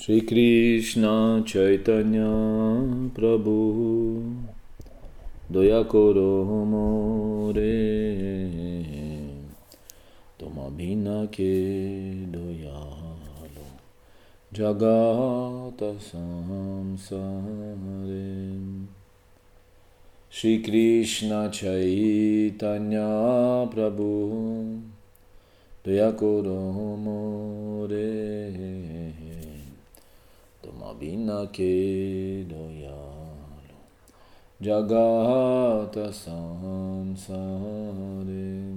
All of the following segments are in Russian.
Shri Krishna Chaitanya Prabhu Daya Koro More Toma Bina Ke Doyalo Jagata Samsare Shri Krishna Chaitanya Prabhu Daya Koro More Toma Bina Ke Doyalo Jagata Samsare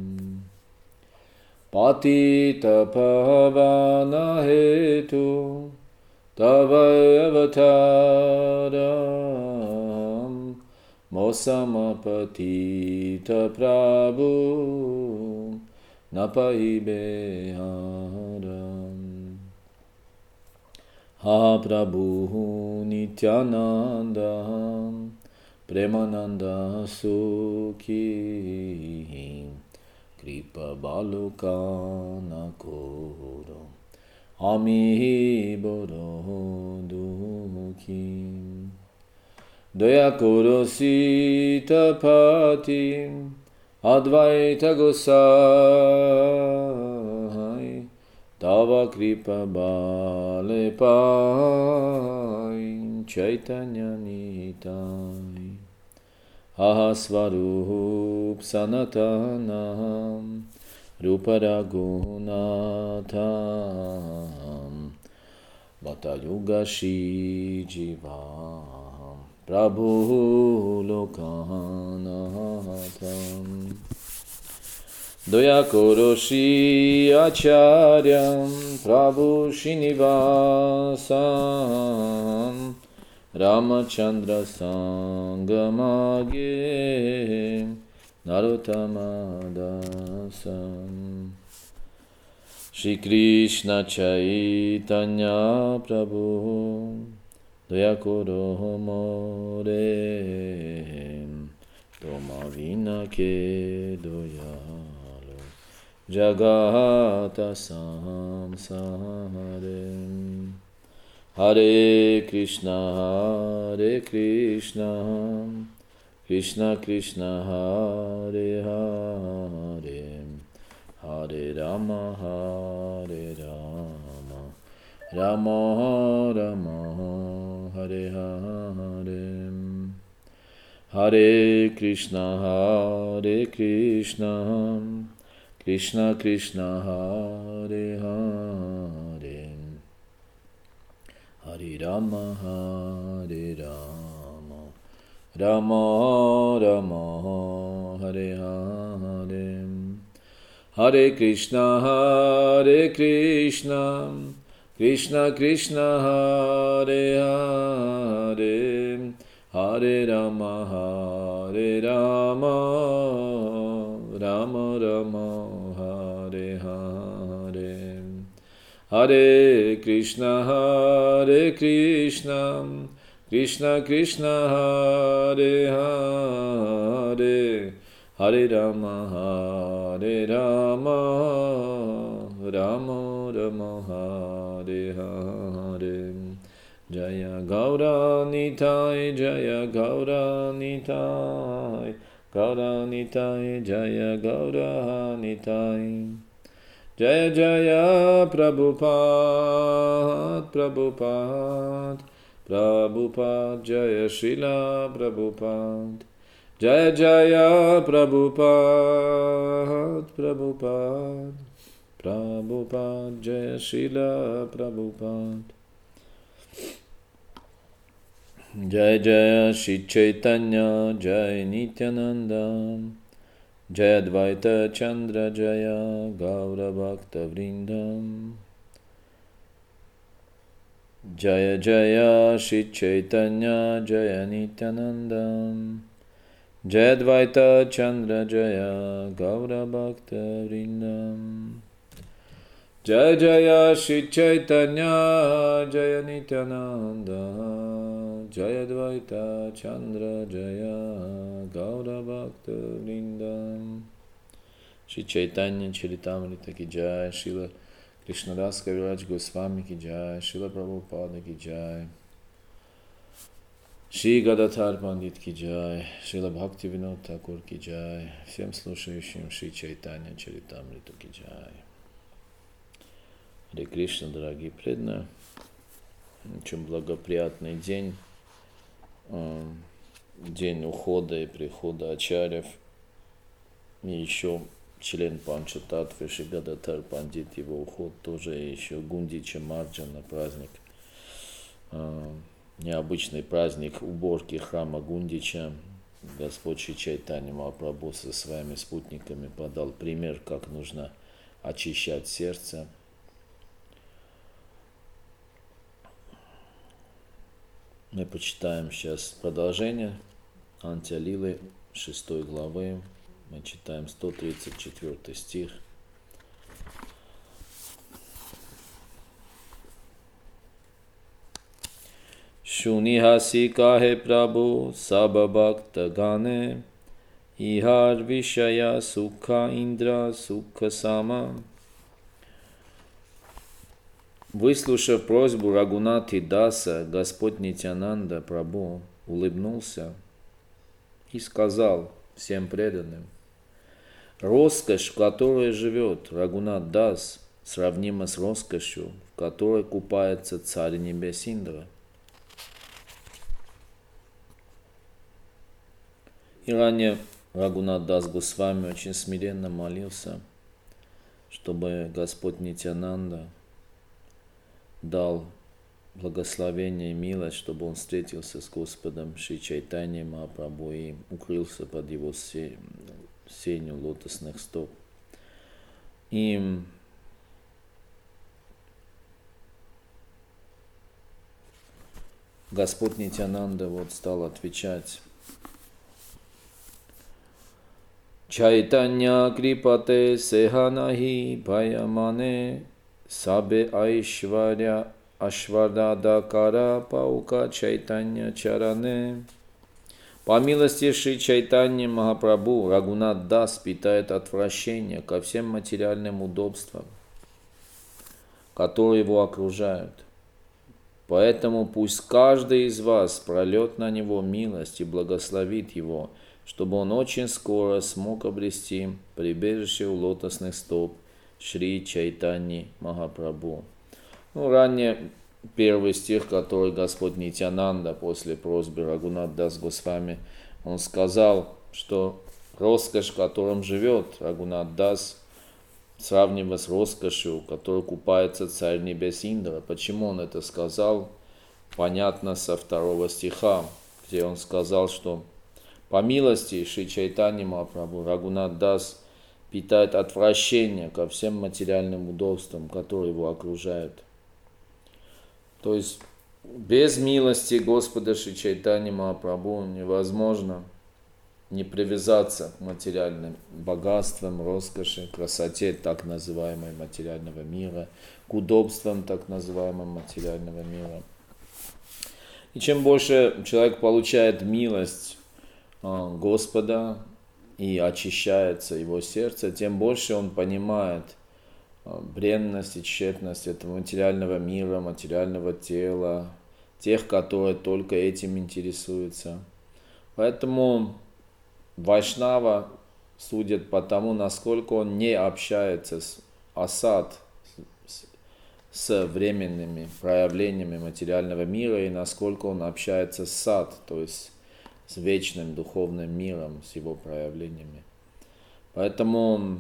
Patita Pavana Hetu Tava Avataram Mosamapatita Prabhu Napaibeharam Ha Prabhu Nityananda Premananda Sukhi Kripa Balukana Koro Ami Boro Dukhi Daya Koro Sita Pati Advaita Gosai Tava Kripa Bale Pai Chaitanya Nitai Ahasvarup Sanatanam Ruparagunatam Vatayuga Shri Jivam Prabhu Lokanatam Doya Koroshi Acharyam Prabhu Srinivasam Ramachandra Sangamage Narottama Dasam Shri Krishna Chaitanya Prabhu Daya Koro More Toma Vina Ke Doyalo Jagata Samsare Hare Krishna Krishna Krishna Hare Hare Hare Rama Rama Rama Hare Hare Hare Krishna Krishna Krishna Hare Hare Hare Rama Rama Rama Hare Hare Hare Krishna Krishna Krishna Hare Hare Hare Rama Rama Rama Hare Hare Hare Krishna Krishna Krishna Hare Hare Hare Rama Rama Rama Hare Hare Jaya Gaura Nitai Gaura Nitai Jaya Gaura Nitai Jaya Jaya Prabhupada Jaya Srila Prabhupada Jaya Jaya Prabhupada Jaya Srila Prabhupada Jaya Jaya Shri Chaitanya Jaya Nityananda Jaya Advaita Chandra Jaya Gaura Bhakta Vrindam Jaya Jaya Shri Chaitanya Jaya Nityananda Jaya Advaita Chandra Jaya Gaura Bhakta Vrindam Jaya Jaya Shri Chaitanya Jaya Nityananda Jaya Advaita Chandra Jaya Gaura Bhakta Vrindam Shri Chaitanya Charitamrita Ki Jai Srila Кришнадас Кавирадж Госвами ки джай, Шрила Прабхупада ки джай, Шри Гададхар Пандит ки джай, Шрила Бхакти Винод Такур ки джай, всем слушающим Шри Чайтанья Чаритамриту ки джай. Харе Кришна, дорогие преданные, очень благоприятный день, день ухода и прихода ачарьев, и еще член Панчататвы Шри Гададхар Пандит, его уход тоже, еще Гундича Марджана праздник, необычный праздник уборки храма Гундича. Господь Шри Чайтанья Махапрабху со своими спутниками подал пример, как нужно очищать сердце. Мы почитаем сейчас продолжение Антя-лилы 6 главы. Мы читаем 134 стих. Шунихаси кахе прабху саба бхакта гане, ихар вишая сукха индра сукха сама. Выслушав просьбу Рагунати Даса, Господь Нитьянанда Прабху улыбнулся и сказал всем преданным: роскошь, в которой живет Рагунат Дас, сравнима с роскошью, в которой купается Царь Небес Индра. И ранее Рагунат Дас Госвами очень смиренно молился, чтобы Господь Нитьянанда дал благословение и милость, чтобы он встретился с Господом Шри Чайтаньей Махапрабху и укрылся под его сенью лотосных стоп. И Господь Нитьянанда стал отвечать: Чайтанья крипате сеханахи баямане сабе айшваря ашвардадакара паука Чайтанья чаране. По милости Шри Чайтаньи Махапрабху Рагунат Дас питает отвращение ко всем материальным удобствам, которые его окружают. Поэтому пусть каждый из вас прольет на него милость и благословит его, чтобы он очень скоро смог обрести прибежище у лотосных стоп Шри Чайтаньи Махапрабху. Ранее первый стих, который Господь Нитьянанда после просьбы Рагунат Дас Госвами, он сказал, что роскошь, в котором живет Рагунат Дас, сравнима с роскошью, в которой купается Царь Небес Индра. Почему он это сказал? Понятно со 2 стиха, где он сказал, что по милости Шри Чайтаньи Махапрабху Рагунат Дас питает отвращение ко всем материальным удобствам, которые его окружают. То есть без милости Господа Шри Чайтаньи Махапрабху невозможно не привязаться к материальным богатствам, роскоши, красоте так называемой материального мира, к удобствам так называемого материального мира. И чем больше человек получает милость Господа и очищается его сердце, тем больше он понимает бренность и тщетность этого материального мира, материального тела, тех, которые только этим интересуются. Поэтому Вайшнава судят по тому, насколько он не общается с асад, с временными проявлениями материального мира, и насколько он общается с сад, то есть с вечным духовным миром, с его проявлениями. Поэтому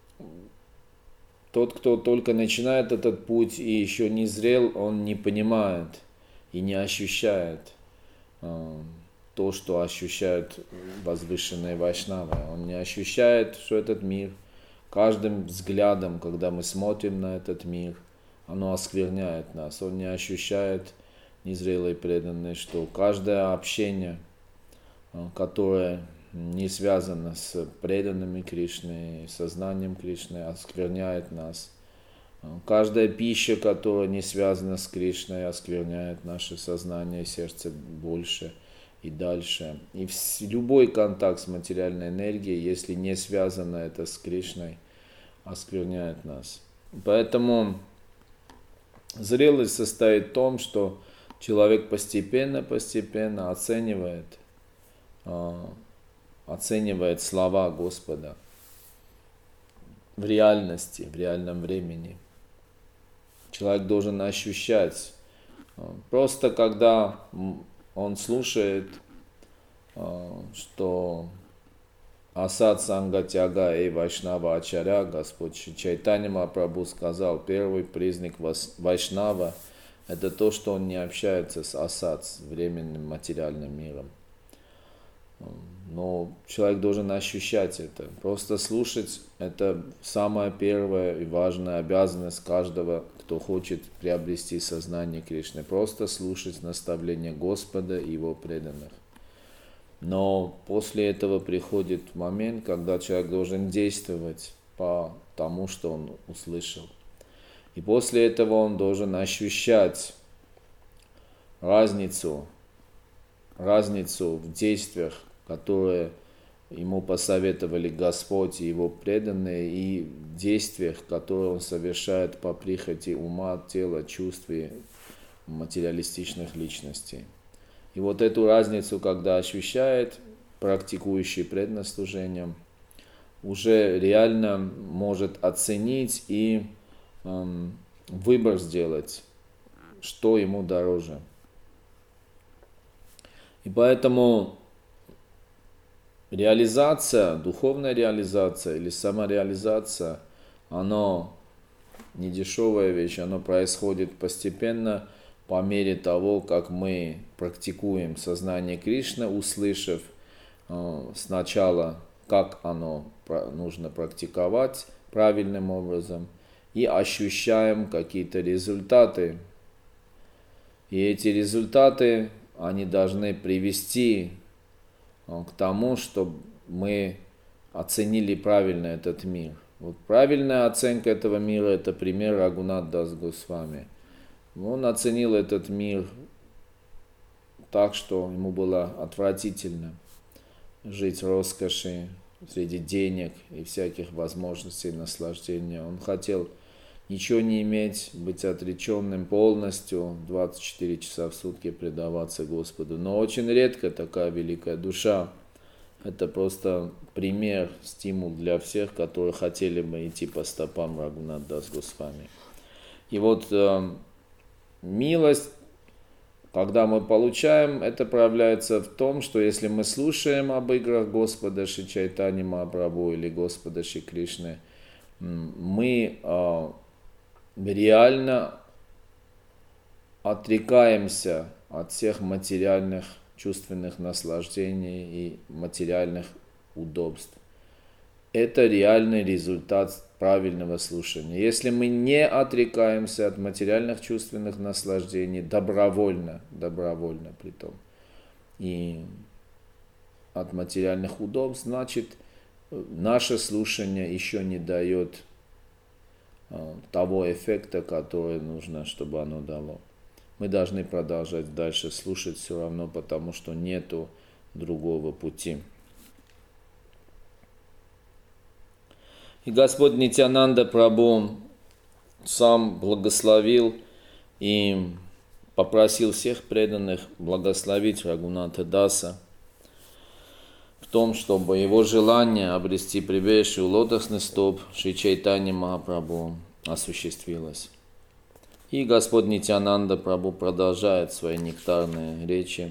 тот, кто только начинает этот путь и еще не зрел, он не понимает и не ощущает то, что ощущают возвышенные вайшнавы. Он не ощущает, что этот мир, каждым взглядом, когда мы смотрим на этот мир, оно оскверняет нас. Он не ощущает, незрелый преданный, что каждое общение, которое не связано с преданными Кришны, сознанием Кришны, оскверняет нас. Каждая пища, которая не связана с Кришной, оскверняет наше сознание, сердце больше и дальше. И любой контакт с материальной энергией, если не связано это с Кришной, оскверняет нас. Поэтому Зрелость состоит в том, что человек постепенно оценивает слова Господа в реальности, в реальном времени. Человек должен ощущать. Просто когда он слушает, что Асад Санга Тяга и Вайшнава Ачаря, Господь Чайтанья Махапрабху сказал, первый признак Вайшнава – это то, что он не общается с Асад, с временным материальным миром. Но человек должен ощущать это. Просто слушать – это самая первая и важная обязанность каждого, кто хочет приобрести сознание Кришны. Просто слушать наставления Господа и Его преданных. Но после этого приходит момент, когда человек должен действовать по тому, что он услышал. И после этого он должен ощущать разницу в действиях, которые ему посоветовали Господь и Его преданные, и в действиях, которые он совершает по прихоти ума, тела, чувств и материалистичных личностей. И вот эту разницу, когда ощущает практикующий преданным служением, уже реально может оценить и выбор сделать, что ему дороже. И поэтому реализация, духовная реализация или самореализация, оно не дешевая вещь, оно происходит постепенно по мере того, как мы практикуем сознание Кришны, услышав сначала, как оно нужно практиковать правильным образом, и ощущаем какие-то результаты. И эти результаты, они должны привести к тому, чтобы мы оценили правильно этот мир. Вот правильная оценка этого мира – это пример Рагунат Дас Госвами. Он оценил этот мир так, что ему было отвратительно жить в роскоши, среди денег и всяких возможностей наслаждения. Он хотел ничего не иметь, быть отреченным полностью, 24 часа в сутки предаваться Господу. Но очень редко такая великая душа. Это просто пример, стимул для всех, которые хотели бы идти по стопам Рагунат Дас Госвами. И вот милость, когда мы получаем, это проявляется в том, что если мы слушаем об играх Господа Шри Чайтаньи Махапрабху или Господа Шри Кришны, мы реально отрекаемся от всех материальных чувственных наслаждений и материальных удобств. Это реальный результат правильного слушания. Если мы не отрекаемся от материальных чувственных наслаждений добровольно притом, и от материальных удобств, значит, наше слушание еще не дает того эффекта, который нужно, чтобы оно дало. Мы должны продолжать дальше слушать все равно, потому что нету другого пути. И Господь Нитьянанда Прабху сам благословил и попросил всех преданных благословить Рагунатха Даса в том, чтобы его желание обрести прибежище у лотосных стоп Шри Чайтаньи Махапрабху осуществилось. И Господь Нитьянанда Прабху продолжает свои нектарные речи.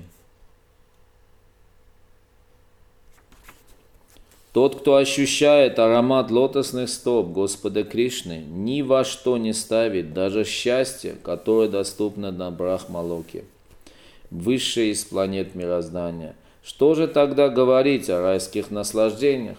Тот, кто ощущает аромат лотосных стоп Господа Кришны, ни во что не ставит даже счастье, которое доступно на Брахмалоке, высшее из планет мироздания. Что же тогда говорить о райских наслаждениях?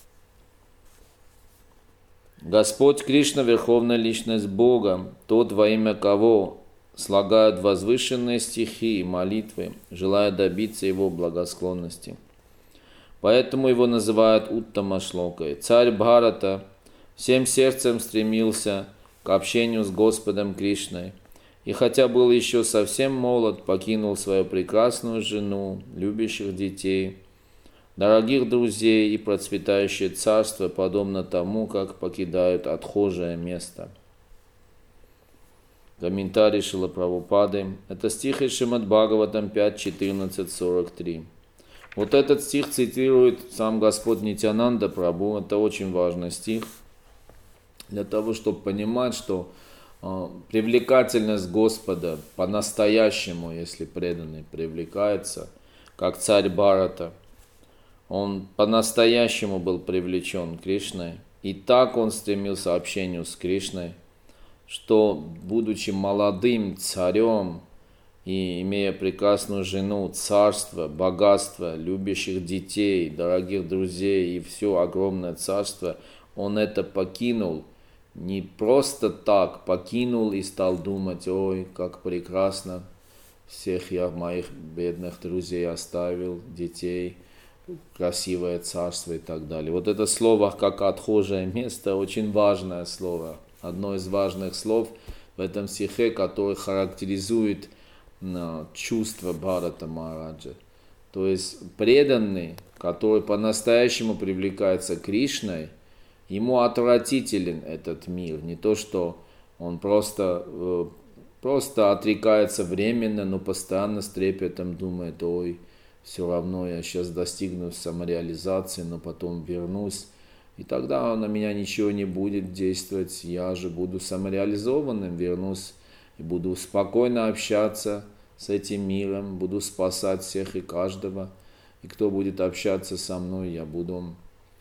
Господь Кришна, Верховная Личность Бога, тот, во имя кого слагают возвышенные стихи и молитвы, желая добиться Его благосклонности. Поэтому его называют Уттама Шлокой. Царь Бхарата всем сердцем стремился к общению с Господом Кришной, и хотя был еще совсем молод, покинул свою прекрасную жену, любящих детей, дорогих друзей и процветающее царство, подобно тому, как покидают отхожее место. Комментарий Шрила Прабхупады. Это стих из Шримад Бхагаватам 5.14.43. Вот этот стих цитирует сам Господь Нитьянанда Прабху. Это очень важный стих для того, чтобы понимать, что привлекательность Господа по-настоящему, если преданный привлекается, как царь Бхарата, он по-настоящему был привлечен Кришной, и так он стремился к общению с Кришной, что, будучи молодым царем и имея прекрасную жену, царство, богатство, любящих детей, дорогих друзей и все огромное царство, он это покинул. Не просто так покинул и стал думать: ой, как прекрасно, всех я моих бедных друзей оставил, детей, красивое царство и так далее. Вот это слово как отхожее место, очень важное слово. Одно из важных слов в этом стихе, которое характеризует чувство Бхарата Махараджа. То есть преданный, который по-настоящему привлекается Кришной, ему отвратителен этот мир. Не то, что он просто отрекается временно, но постоянно с трепетом думает: ой, все равно я сейчас достигну самореализации, но потом вернусь. И тогда на меня ничего не будет действовать, я же буду самореализованным, вернусь и буду спокойно общаться с этим миром, буду спасать всех и каждого. И кто будет общаться со мной, я буду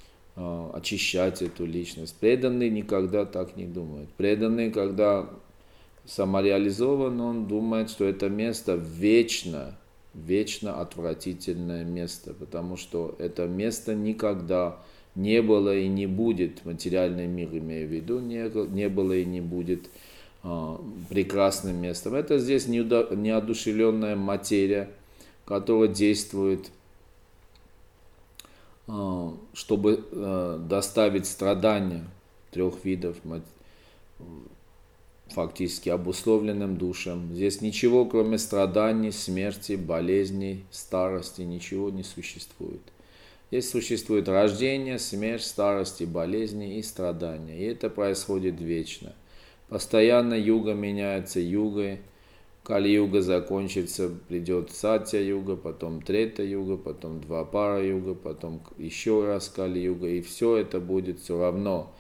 очищать эту личность. Преданный никогда так не думает. Преданный, когда самореализован, он думает, что это место вечно отвратительное место, потому что это место никогда не было и не будет, материальный мир имею в виду, не было и не будет прекрасным местом. Это здесь неодушевленная материя, которая действует, чтобы доставить страдания трех видов, фактически обусловленным душам. Здесь ничего, кроме страданий, смерти, болезней, старости, ничего не существует. Здесь существует рождение, смерть, старость, болезни и страдания. И это происходит вечно. Постоянно юга меняется югой. Кали-юга закончится, придет Сатья-юга, потом Трета-юга, потом Двапара-юга, потом еще раз Кали-юга. И все это будет все равно.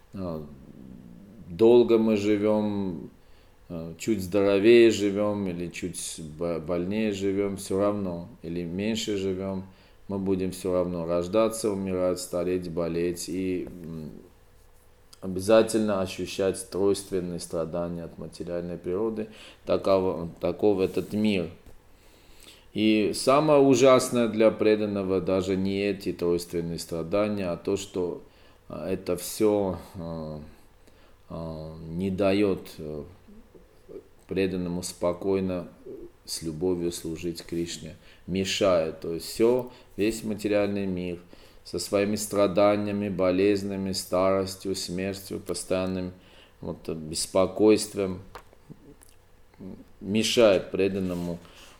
Долго мы живем, чуть здоровее живем или чуть больнее живем, все равно. Или меньше живем, мы будем все равно рождаться, умирать, стареть, болеть и обязательно ощущать тройственные страдания от материальной природы. Таков этот мир. И самое ужасное для преданного даже не эти тройственные страдания, а то, что это все не дает преданному спокойно с любовью служить Кришне, мешает. То есть все, весь материальный мир со своими страданиями, болезнями, старостью, смертью, постоянным беспокойством мешает преданному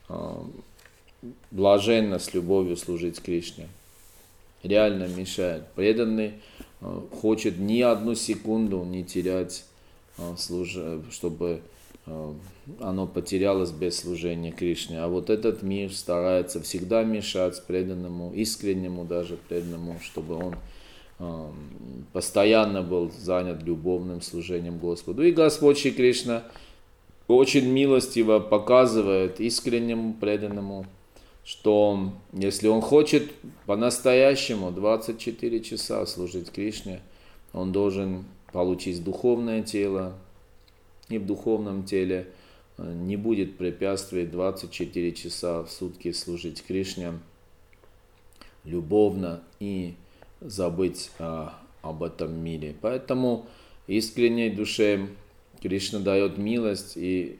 блаженно с любовью служить Кришне. Реально мешает. Преданный хочет ни одну секунду не терять, чтобы оно потерялось без служения Кришне. А вот этот мир старается всегда мешать преданному, искреннему даже преданному, чтобы он постоянно был занят любовным служением Господу. И Господь Шри Кришна очень милостиво показывает искреннему преданному, что если он хочет по-настоящему 24 часа служить Кришне, он должен получить духовное тело, и в духовном теле не будет препятствий 24 часа в сутки служить Кришне любовно и забыть об этом мире. Поэтому искренней душе Кришна дает милость и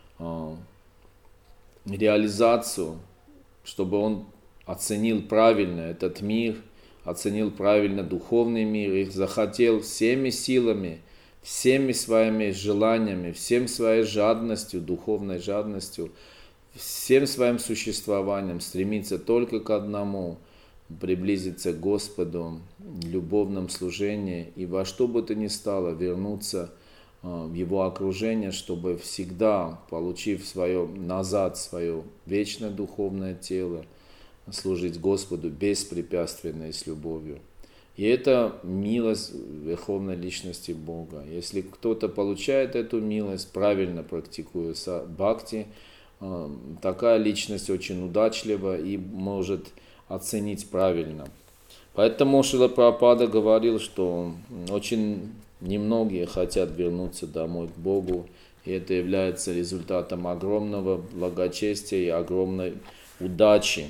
реализацию, чтобы он оценил правильно этот мир, оценил правильно духовный мир и захотел всеми силами, всеми своими желаниями, всем своей жадностью, духовной жадностью, всем своим существованием стремиться только к одному – приблизиться к Господу в любовном служении и во что бы то ни стало вернуться в его окружение, чтобы всегда, получив назад свое вечное духовное тело, служить Господу беспрепятственно и с любовью. И это милость Верховной Личности Бога. Если кто-то получает эту милость, правильно практикуя бхакти, такая личность очень удачлива и может оценить правильно. Поэтому Шрила Прабхупада говорил, что очень немногие хотят вернуться домой к Богу, и это является результатом огромного благочестия и огромной удачи.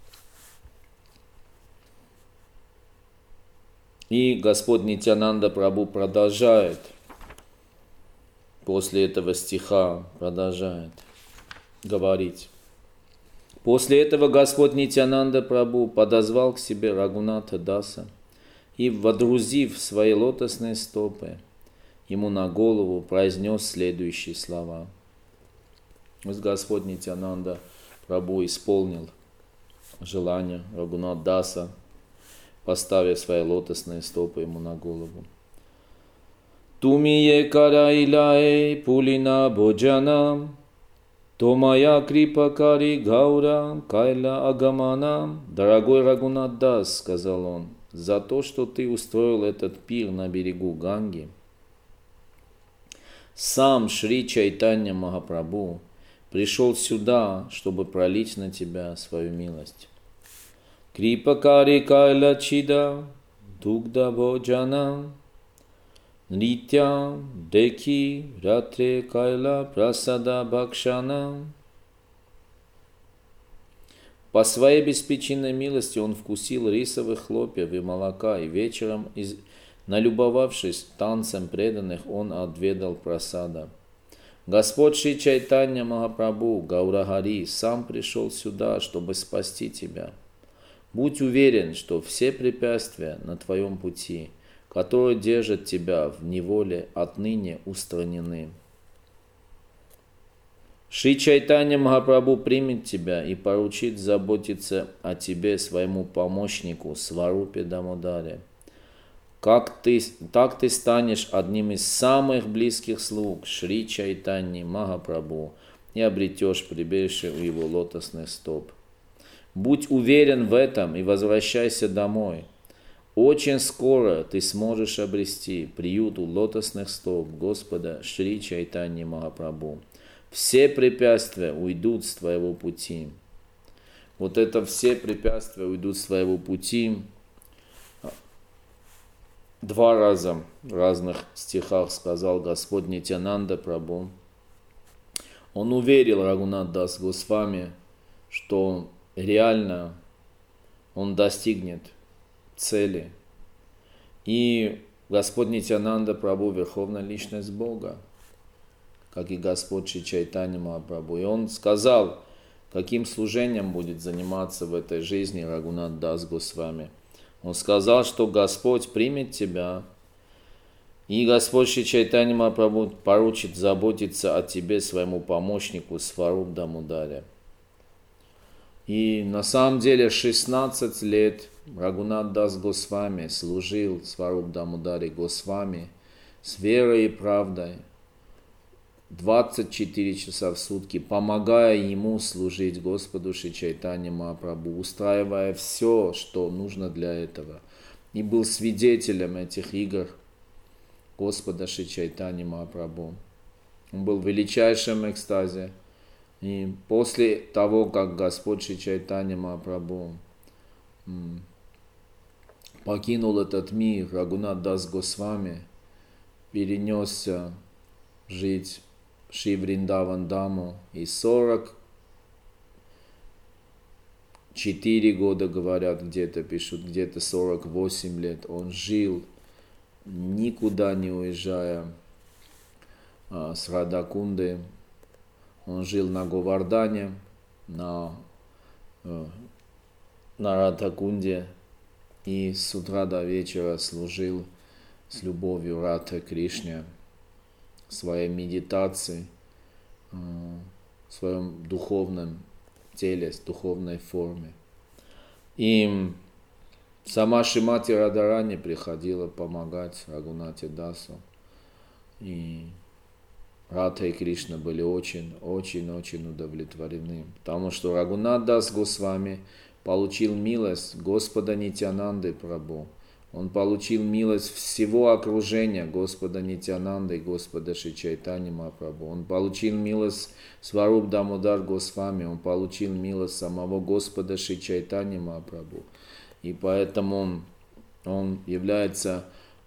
И Господь Нитьянанда Прабху продолжает, после этого стиха продолжает говорить. После этого Господь Нитьянанда Прабху подозвал к себе Рагунатха Даса и, водрузив свои лотосные стопы ему на голову, произнес следующие слова. Господь Нитьянанда Прабху исполнил желание Рагунатха Даса, поставив свои лотосные стопы ему на голову. Тумие караилае пулина боджана, то моя крипакари гаура кайла агамана. Дорогой Рагунат Дас, сказал он, за то, что ты устроил этот пир на берегу Ганги, сам Шри Чайтанья Махапрабху пришел сюда, чтобы пролить на тебя свою милость. Крипакари кайла чида дугда боджана нритя деки ратре кайла прасада бхакшана. По своей беспричинной милости он вкусил рисовых хлопьев и молока, и вечером, налюбовавшись танцем преданных, он отведал прасада. Господь Шри Чайтанья Махапрабху Гаурагари сам пришел сюда, чтобы спасти тебя. Будь уверен, что все препятствия на твоем пути, которые держат тебя в неволе, отныне устранены. Шри Чайтанья Махапрабху примет тебя и поручит заботиться о тебе своему помощнику Сварупе Дамодаре. Так ты станешь одним из самых близких слуг Шри Чайтаньи Махапрабху и обретешь прибежище у его лотосных стоп. Будь уверен в этом и возвращайся домой. Очень скоро ты сможешь обрести приют у лотосных стоп Господа Шри Чайтаньи Махапрабху. Все препятствия уйдут с твоего пути. Вот это все препятствия уйдут с твоего пути. 2 раза в разных стихах сказал Господь Нитьянанда Прабху. Он уверил Рагунат Дас Госвами, что реально он достигнет цели. И Господь Нитьянанда Прабху, Верховная Личность Бога, как и Господь Шри Чайтанья Махапрабху. И он сказал, каким служением будет заниматься в этой жизни Рагунат Дас Госвами. Он сказал, что Господь примет тебя, и Господь Шри Чайтанья Махапрабху поручит заботиться о тебе своему помощнику Сваруп Дамодаре. И на самом деле 16 лет Рагунат Дас Госвами служил Сваруп Дамодаре Госвами с верой и правдой, 24 часа в сутки, помогая ему служить Господу Шри Чайтанья Махапрабху, устраивая все, что нужно для этого. И был свидетелем этих игр Господа Шри Чайтаньи Махапрабху. Он был в величайшем экстазе. И после того, как Господь Шри Чайтанья Махапрабху покинул этот мир, Рагунат Дас Госвами перенесся жить в Шри Вриндаван Даму, и 44 года, говорят, где-то пишут, где-то 48 лет он жил, никуда не уезжая с Радакунды. Он жил на Говардане, на Радакунде, и с утра до вечера служил с любовью Радхе Кришне в своей медитации, в своем духовном теле, в духовной форме. И сама Шримати Радхарани приходила помогать Рагунате Дасу. И Радха и Кришна были очень удовлетворены, потому что Рагунат Дас Госвами получил милость Господа Нитьянанды Прабху. Он получил милость всего окружения Господа Нитьянанды и Господа Шри Чайтаньи Махапрабху. Он получил милость Сваруб Дамодар Госвами. Он получил милость самого Господа Шри Чайтаньи Махапрабху. И поэтому он является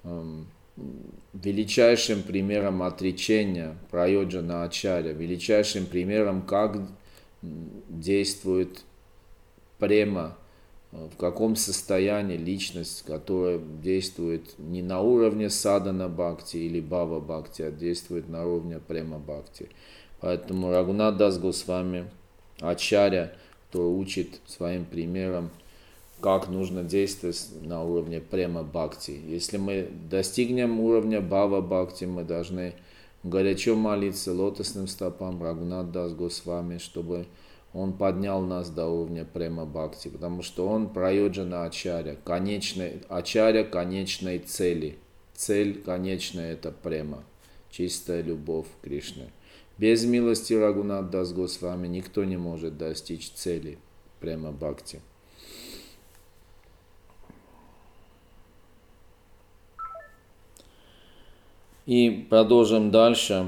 величайшим примером отречения Прайоджана Ачарья, величайшим примером, как действует према, в каком состоянии личность, которая действует не на уровне садана бхакти или бхава бхакти, а действует на уровне према бхакти. Поэтому Рагунат Дас Госвами Ачарья, который учит своим примером, как нужно действовать на уровне према бхакти. Если мы достигнем уровня бхава бхакти, мы должны горячо молиться лотосным стопам Рагунат Дас Госвами, чтобы он поднял нас до уровня према бхакти, потому что он прайоджана ачарья, ачарья конечной цели. Цель конечная — это према, чистая любовь к Кришне. Без милости Рагунат Дас Госвами никто не может достичь цели према бхакти. И продолжим дальше.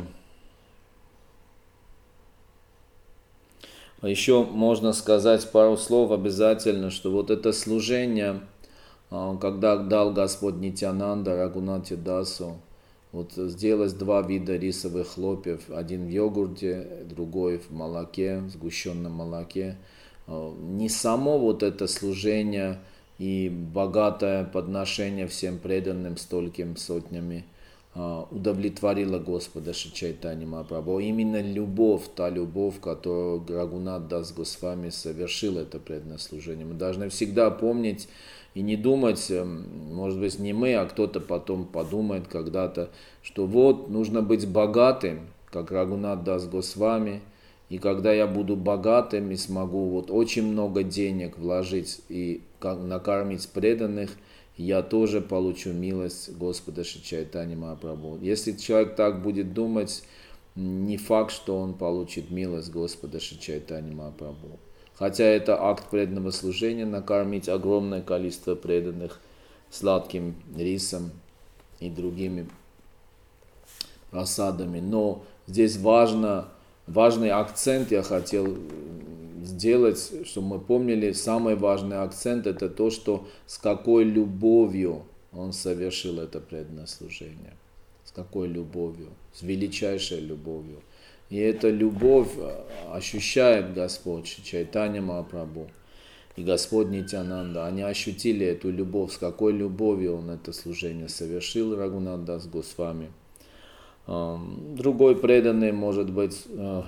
Еще можно сказать пару слов обязательно, что вот это служение, когда дал Господь Нитьянанда Рагунате Дасу, вот сделать два вида рисовых хлопьев, один в йогурте, другой в молоке, в сгущенном молоке. Не само вот это служение и богатое подношение всем преданным столькими сотнями удовлетворила Господа Шри Чайтаньи Махапрабху. Именно любовь, та любовь, которую Рагунат Дас Госвами совершил это преданное служение. Мы должны всегда помнить и не думать, может быть, не мы, а кто-то потом подумает когда-то, что вот нужно быть богатым, как Рагунат Дас Госвами, и когда я буду богатым и смогу вот очень много денег вложить и накормить преданных, я тоже получу милость Господа Шри Чайтаньи Махапрабху. Если человек так будет думать, не факт, что он получит милость Господа Шри Чайтаньи Махапрабху. Хотя это акт преданного служения, накормить огромное количество преданных сладким рисом и другими просадами. Но здесь важный акцент я хотел сделать, чтобы мы помнили, самый важный акцент — это то, что с какой любовью он совершил это преданное служение. С какой любовью, с величайшей любовью. И эта любовь ощущает Господь Шри Чайтанья Махапрабху и Господь Нитьянанда. Они ощутили эту любовь, с какой любовью он это служение совершил, Рагунат Дас Госвами. Другой преданный, может быть,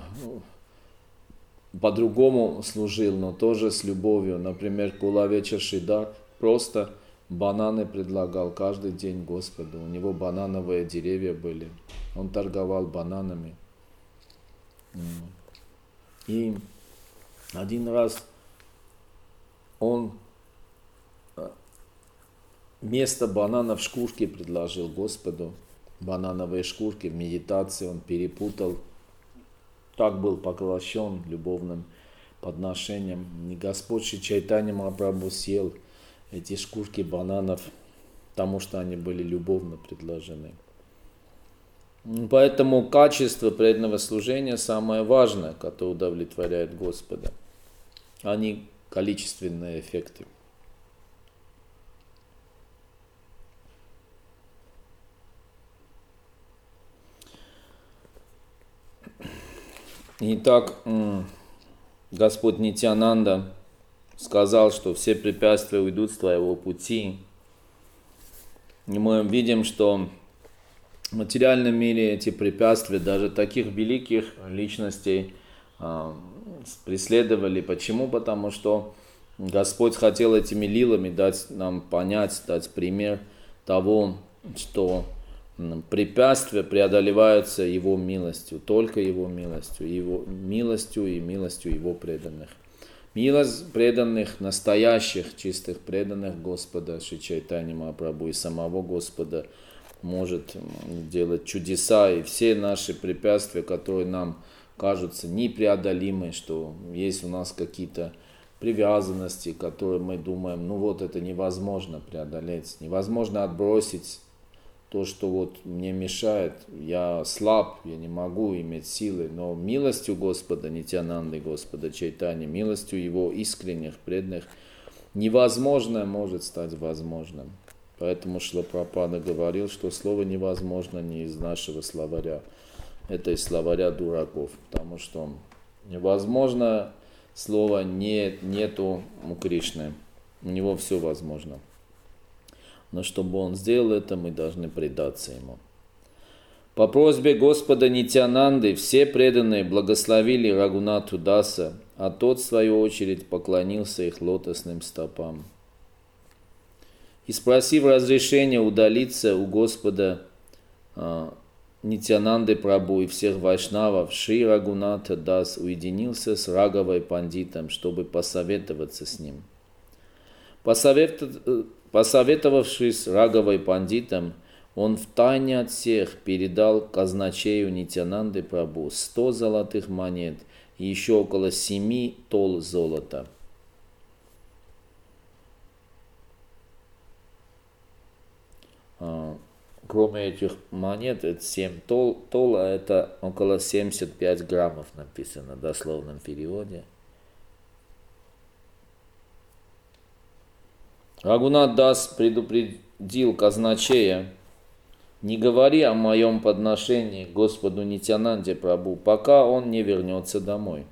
по-другому служил, но тоже с любовью. Например, Кулавеча Шридар просто бананы предлагал каждый день Господу. У него банановые деревья были. Он торговал бананами. И один раз он вместо бананов шкурки предложил Господу. Банановые шкурки в медитации он перепутал. Так был поглощен любовным подношением. И Господь Шри Чайтанья Махапрабху съел эти шкурки бананов, потому что они были любовно предложены. Поэтому качество преданного служения самое важное, которое удовлетворяет Господа, а не количественные эффекты. Итак, Господь Нитьянанда сказал, что все препятствия уйдут с твоего пути. И мы видим, что в материальном мире эти препятствия даже таких великих личностей преследовали. Почему? Потому что Господь хотел этими лилами дать нам понять, дать пример того, что препятствия преодолеваются Его милостью, только Его милостью и милостью Его преданных. Милость преданных, настоящих, чистых преданных Господа Шри Чайтаньи Махапрабху и самого Господа может делать чудеса, и все наши препятствия, которые нам кажутся непреодолимы, что есть у нас какие-то привязанности, которые мы думаем, ну вот это невозможно преодолеть, невозможно отбросить то, что вот мне мешает, я слаб, я не могу иметь силы, но милостью Господа, Нитьянанды Господа Чайтани, милостью Его искренних, преданных, невозможное может стать возможным. Поэтому Шрила Прабхупада говорил, что слово невозможно не из нашего словаря, это из словаря дураков, потому что невозможно слова нету у Кришны, у него все возможно. Но чтобы он сделал это, мы должны предаться ему. По просьбе Господа Нитьянанды все преданные благословили Рагунатху Даса, а тот, в свою очередь, поклонился их лотосным стопам. И спросив разрешения удалиться у Господа Нитьянанды Прабху и всех вайшнавов, Шри Рагунатха Дас уединился с Раговой Пандитом, чтобы посоветоваться с ним. Посоветовавшись с Раговой Пандитом, он втайне от всех передал казначею Нитьянанды Прабху 100 золотых монет и еще около 7 тол золота. Кроме этих монет, это 7 тол, а это около 75 граммов написано в дословном переводе. Рагунат Дас предупредил казначея: не говори о моем подношении Господу Нитьянанде Прабху, пока он не вернется домой.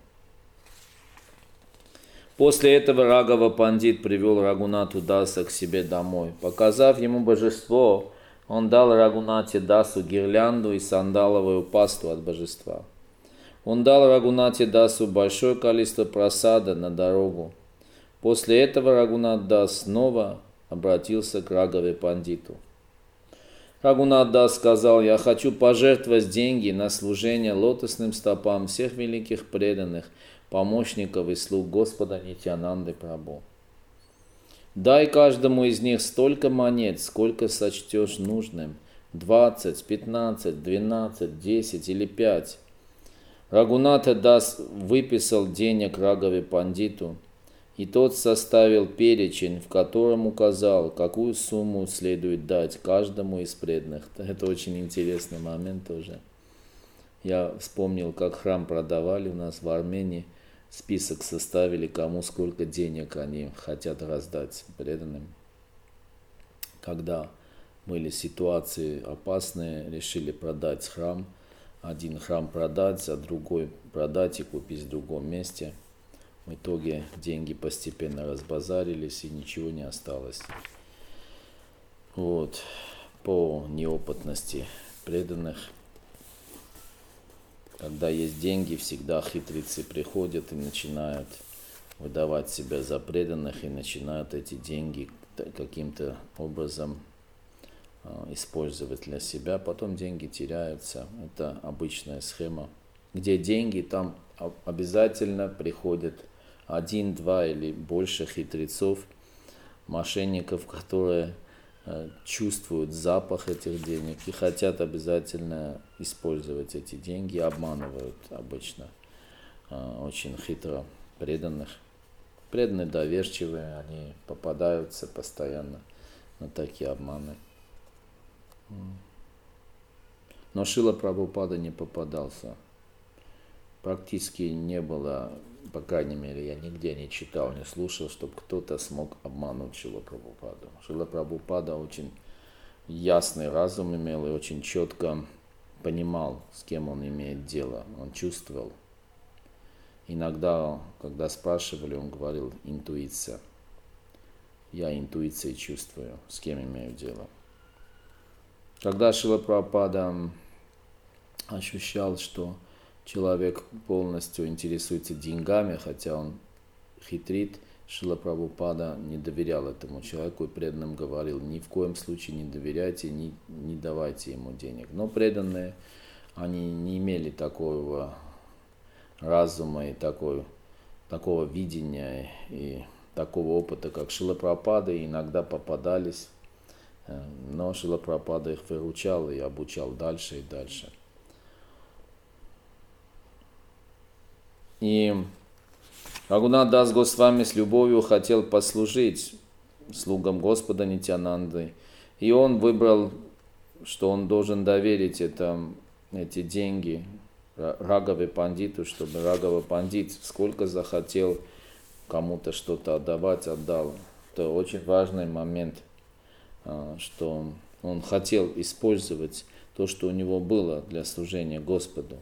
После этого Рагава Пандит привел Рагунатху Даса к себе домой. Показав ему божество, он дал Рагунатхе Дасу гирлянду и сандаловую пасту от божества. Он дал Рагунатхе Дасу большое количество прасада на дорогу. После этого Рагунат Дас снова обратился к Рагове Пандиту. Рагунат Дас сказал: я хочу пожертвовать деньги на служение лотосным стопам всех великих преданных, помощников и слуг Господа Нитьянанды Прабху. Дай каждому из них столько монет, сколько сочтешь нужным, 20, 15, 12, 10 или 5. Рагунатха Дас выписал денег Рагове Пандиту, и тот составил перечень, в котором указал, какую сумму следует дать каждому из преданных. Это очень интересный момент тоже. Я вспомнил, как храм продавали у нас в Армении. Список составили, кому сколько денег они хотят раздать преданным. Когда были ситуации опасные, решили продать храм. Один храм продать, а другой продать и купить в другом месте. В итоге деньги постепенно разбазарились и ничего не осталось. Вот. По неопытности преданных. Когда есть деньги, всегда хитрецы приходят и начинают выдавать себя за преданных и начинают эти деньги каким-то образом использовать для себя. Потом деньги теряются. Это обычная схема. Где деньги, там обязательно приходят 1, 2 или больше хитрецов, мошенников, которые чувствуют запах этих денег и хотят обязательно использовать эти деньги, обманывают обычно очень хитро преданных. Преданные доверчивые, они попадаются постоянно на такие обманы. Но Шрила Прабхупада не попадался. Практически не было, по крайней мере, я нигде не читал, не слушал, чтобы кто-то смог обмануть Шрила Прабхупаду. Шрила Прабхупада очень ясный разум имел и очень четко понимал, с кем он имеет дело. Он чувствовал. Иногда, когда спрашивали, он говорил: интуиция. Я интуицией чувствую, с кем имею дело. Когда Шрила Прабхупада ощущал, что человек полностью интересуется деньгами, хотя он хитрит, Шрила Прабхупада не доверял этому человеку и преданным говорил: ни в коем случае не доверяйте, не давайте ему денег. Но преданные, они не имели такого разума и такого видения и такого опыта, как Шрила Прабхупада, и иногда попадались Но Шрила Прабхупада их выручал и обучал дальше и дальше. И Рагунат Дас Госвами с любовью хотел послужить слугам Господа Нитьянанды. И он выбрал, что он должен доверить эти деньги Рагаве Пандиту, чтобы Рагава Пандит сколько захотел кому-то что-то отдавать, отдал. Это очень важный момент, что он хотел использовать то, что у него было для служения Господу.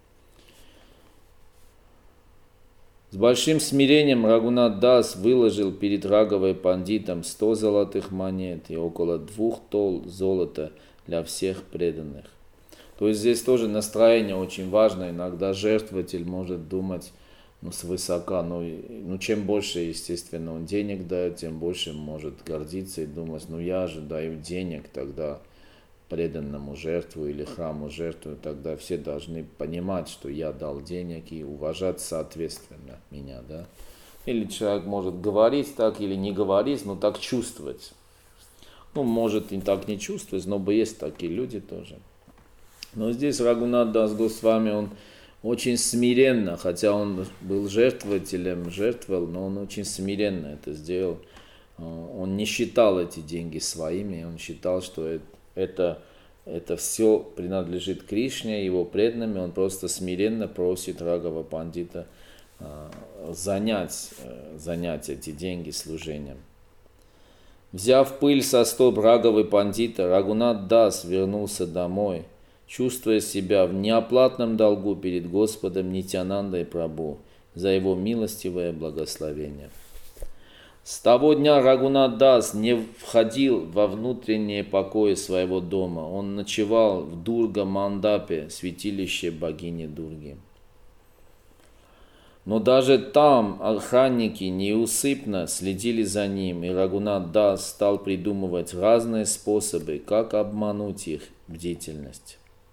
С большим смирением Рагунат Дас выложил перед Рагавой Пандитом 100 золотых монет и около 2 тол золота для всех преданных. То есть здесь тоже настроение очень важно. Иногда жертвователь может думать свысока, чем больше, естественно, он денег дает, тем больше может гордиться и думать, я же даю денег, тогда преданному жертву или храму жертву, тогда все должны понимать, что я дал денег и уважать соответственно меня, да. Или человек может говорить так или не говорить, но так чувствовать. Может и так не чувствовать, но есть такие люди тоже. Но здесь Рагунат Дас Госвами, он очень смиренно, хотя он был жертвователем, жертвовал, но он очень смиренно это сделал. Он не считал эти деньги своими, он считал, что это все принадлежит Кришне, его преданным, и он просто смиренно просит Рагава Пандита занять эти деньги служением. Взяв пыль со стоп Рагавы Пандита, Рагунат Дас вернулся домой, чувствуя себя в неоплатном долгу перед Господом Нитьянандой Прабху за его милостивое благословение. С того дня Рагунат Дас не входил во внутренние покои своего дома. Он ночевал в Дурга-Мандапе, святилище богини Дурги. Но даже там охранники неусыпно следили за ним, и Рагунат Дас стал придумывать разные способы, как обмануть их бдительность.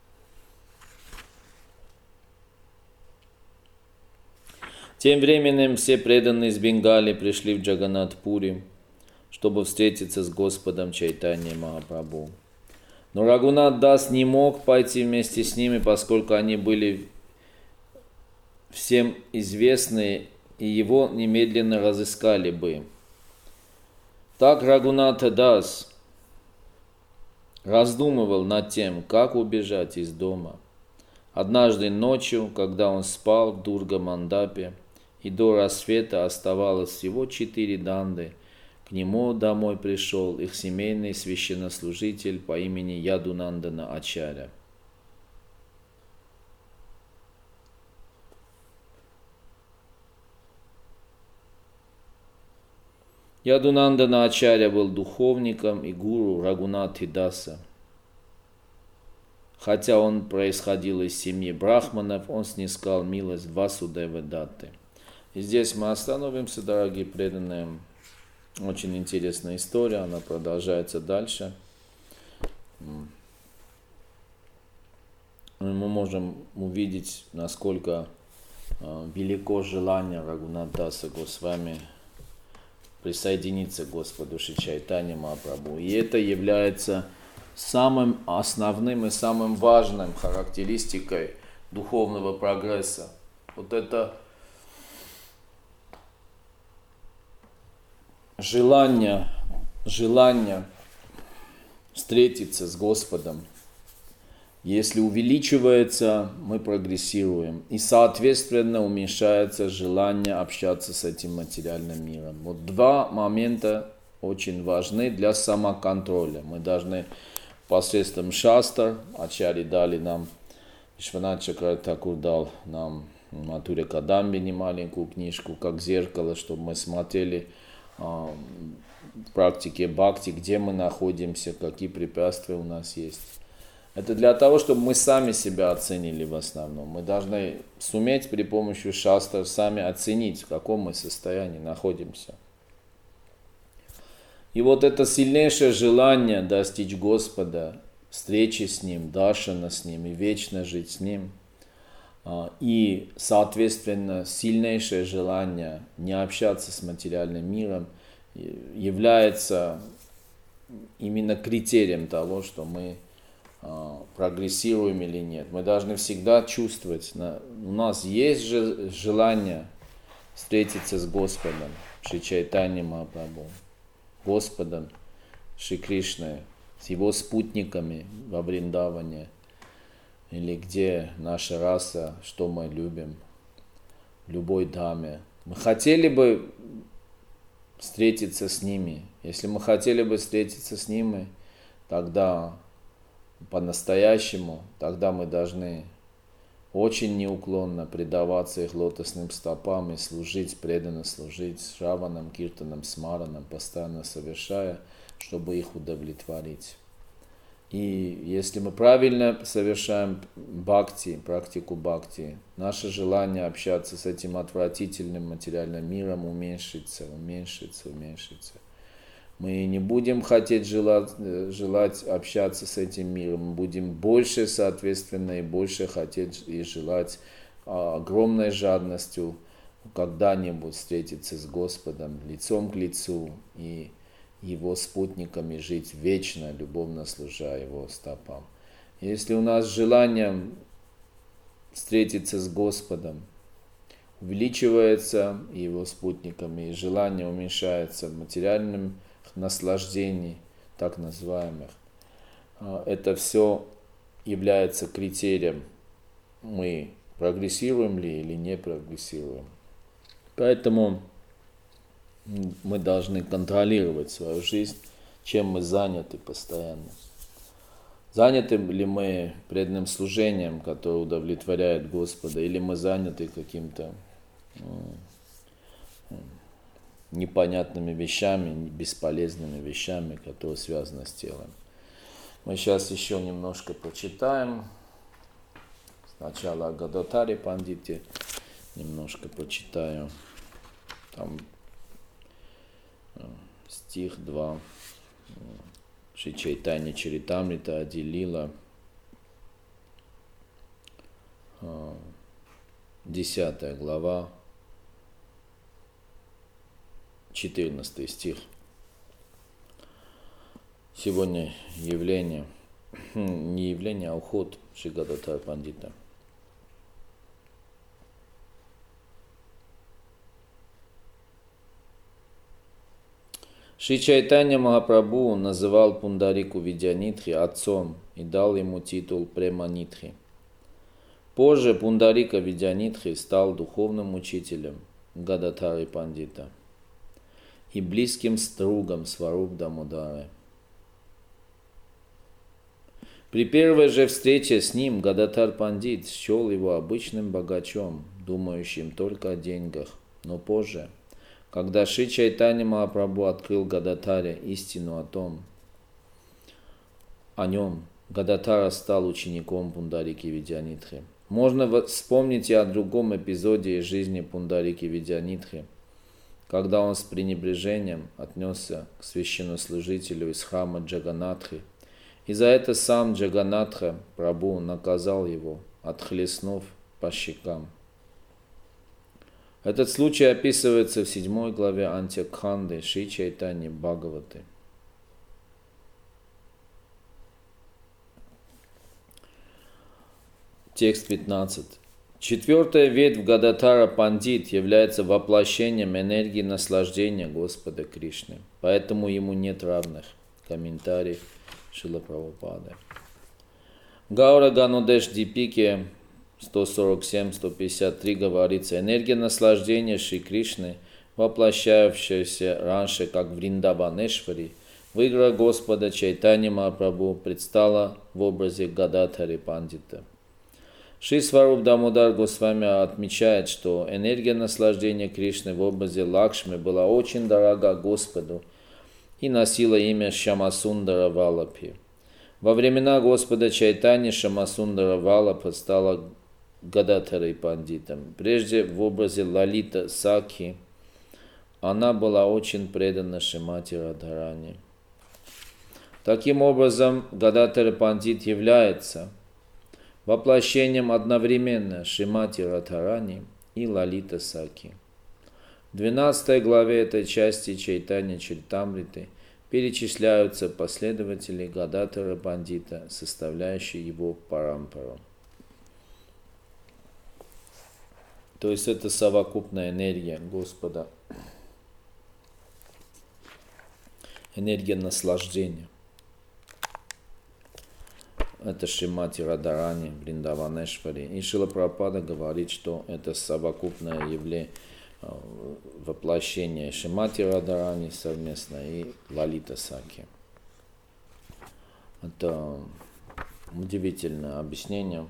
Тем временем все преданные из Бенгали пришли в Джаганнат-Пури, чтобы встретиться с Господом Чайтаньей Махапрабху. Но Рагунат Дас не мог пойти вместе с ними, поскольку они были всем известны, и его немедленно разыскали бы. Так Рагунат Дас раздумывал над тем, как убежать из дома. Однажды ночью, когда он спал в Дурга-Мандапе, и до рассвета оставалось всего 4 данды, к нему домой пришел их семейный священнослужитель по имени Ядунандана Ачарья. Ядунандана Ачарья был духовником и гуру Рагунати Даса. Хотя он происходил из семьи брахманов, он снискал милость Васудева Датты. И здесь мы остановимся, дорогие преданные. Очень интересная история, она продолжается дальше. Мы можем увидеть, насколько велико желание Рагунат Даса Госвами присоединиться к Господу Шри Чайтанье Махапрабху. И это является самым основным и самым важным характеристикой духовного прогресса. Вот это желание встретиться с Господом. Если увеличивается, мы прогрессируем. И, соответственно, уменьшается желание общаться с этим материальным миром. Вот 2 момента очень важны для самоконтроля. Мы должны посредством шастр, ачарьи дали нам, Вишванат Чакраворти Тхакур дал нам Матурья Кадамбини маленькую книжку, как зеркало, чтобы мы смотрели в практике бхакти, где мы находимся, какие препятствия у нас есть. Это для того, чтобы мы сами себя оценили в основном. Мы должны суметь при помощи шастр сами оценить, в каком мы состоянии находимся. И вот это сильнейшее желание достичь Господа, встречи с Ним, даршана с Ним и вечно жить с Ним, и, соответственно, сильнейшее желание не общаться с материальным миром является именно критерием того, что мы прогрессируем или нет. Мы должны всегда чувствовать, у нас есть же желание встретиться с Господом, Шри Чайтанья Махапрабху, Господом Шри Кришной, с его спутниками во Вриндаване, или где наша раса, что мы любим, в любой даме. Мы хотели бы встретиться с ними. Если мы хотели бы встретиться с ними, тогда по-настоящему, тогда мы должны очень неуклонно предаваться их лотосным стопам и служить, преданно служить Шраванам, Киртанам, Смаранам, постоянно совершая, чтобы их удовлетворить. И если мы правильно совершаем бхакти, практику бхакти, наше желание общаться с этим отвратительным материальным миром уменьшится. Мы не будем хотеть желать общаться с этим миром, мы будем больше, соответственно, и больше хотеть и желать огромной жадностью когда-нибудь встретиться с Господом лицом к лицу и его спутниками жить вечно, любовно служа его стопам. Если у нас желание встретиться с Господом увеличивается и его спутниками, и желание уменьшается материальным наслаждений, так называемых, это все является критерием, мы прогрессируем ли или не прогрессируем. Поэтому мы должны контролировать свою жизнь, чем мы заняты постоянно. Заняты ли мы преданным служением, которое удовлетворяет Господа, или мы заняты каким-то непонятными вещами, бесполезными вещами, которые связаны с телом. Мы сейчас еще немножко почитаем. Сначала о Гададхаре Пандите немножко почитаю. Там стих 2. Шри Чайтанья Чаритамрита Ади Лила. 10 глава. 14 стих. Сегодня явление, не явление, а уход Шри Гададхара Пандита. Шри Чайтанья Махапрабху называл Пундарику Видьянитхи отцом и дал ему титул Преманитхи. Позже Пундарика Видьянитхи стал духовным учителем Гададхары Пандита и близким другом Сваруб Дамодары. При первой же встрече с ним Гададхар Пандит счел его обычным богачом, думающим только о деньгах. Но позже, когда Шри Чайтанья Махапрабху открыл Гададхаре истину о нем, Гададхара стал учеником Пундарики Видьянитхи. Можно вспомнить и о другом эпизоде из жизни Пундарики Видьянитхи, когда он с пренебрежением отнесся к священнослужителю из храма Джаганатхи, и за это сам Джаганатха Прабху наказал его, отхлестнув по щекам. Этот случай описывается в 7 главе Антья-кханды Шри Чайтаньи Бхагаваты. Текст 15. Четвертая ветвь Гададхара Пандит является воплощением энергии наслаждения Господа Кришны, поэтому ему нет равных. Комментарий Шрила Прабхупады. Гаура Ганодеш Дипике 147-153 говорится: энергия наслаждения Шри Кришны, воплощающаяся раньше как Вриндаванешвари, в играх Господа Чайтанья Махапрабху предстала в образе Гададхари Пандита. Шри Сваруб Дамодар Госвами отмечает, что энергия наслаждения Кришны в образе Лакшми была очень дорога Господу и носила имя Шьямасундара Валапи. Во времена Господа Чайтаньи Шьямасундара Валапа стала Гададхарой Пандитом. Прежде в образе Лалита Сакхи она была очень предана Шримати Радхарани. Таким образом, Гададхара Пандит является воплощением одновременно Шримати Радхарани и Лалита Сакхи. В 12 главе этой части Чайтанья Чаритамриты перечисляются последователи Гададхара Пандита, составляющие его парампару. То есть это совокупная энергия Господа, энергия наслаждения. Это Шримати Радарани, Вриндаванешвари. И Шрила Прабхупада говорит, что это совокупное явление, воплощение Шримати Радарани совместно и Лалита Саки. Это удивительное объяснение.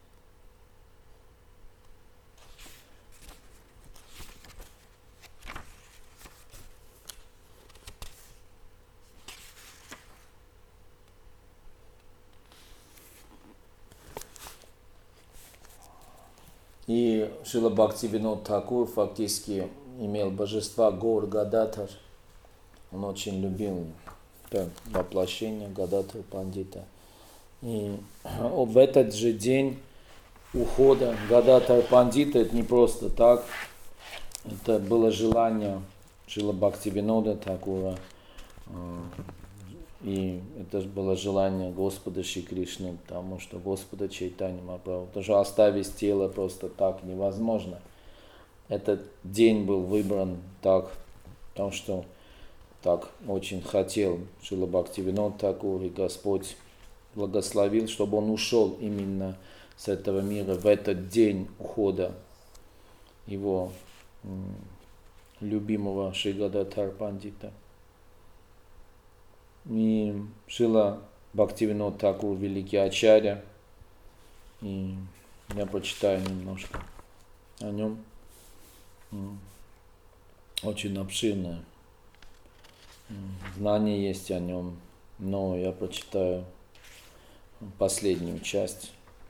И Шрила Бхактивинод Тхакур фактически имел божества Гаур Гададхар. Он очень любил это воплощение Гададхара Пандита. И в этот же день ухода Гададхара Пандита, это не просто так, это было желание Шрила Бхактивинода Тхакура. И это было желание Господа Шри Кришны, потому что Господа Чайтанья Махапрабху. Потому что оставить тело просто так невозможно. Этот день был выбран так, потому что так очень хотел Шрила Бхактивинод Тхакур, и Господь благословил, чтобы он ушел именно с этого мира в этот день ухода его любимого Шри Гададхара Пандита. И Шрила Бхактивинод Тхакур, великий ачарья, и я прочитаю немножко о нем. Очень обширное знание есть о нем, но я прочитаю последнюю часть.